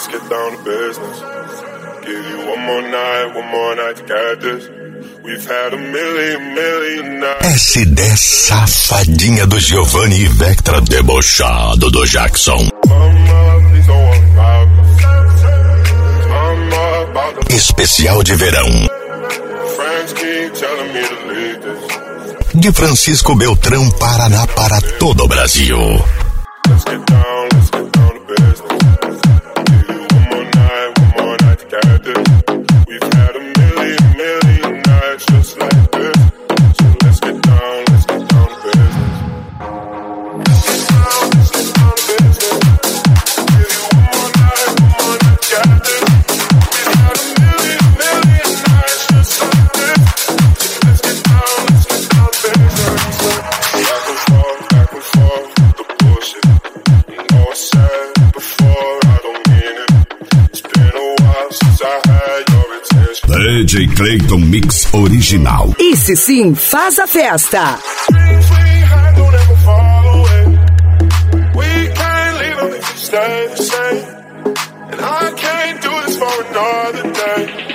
let's get down to business. Give you one more night to get this. We've had a million nights. S10 safadinha do Giovanni e Vectra debochado do Jackson. Especial de verão. De Francisco Beltrão, Paraná, para todo o Brasil. Let's get down to business. Give you one more night to get this. We've had a million nights just like this. So let's get down to business. Let's get down to business. Give you one more night to get this. We've had a million nights just like this. So let's get down to business. Back and forth, the bullshit. You know I said before, I don't mean it. It's been a while since I had your attention. DJ Clayton Mix Original. Esse sim faz a festa. Dreams we had don't ever fall away. We can't leave them if you stay the same. And I can't do this for another day.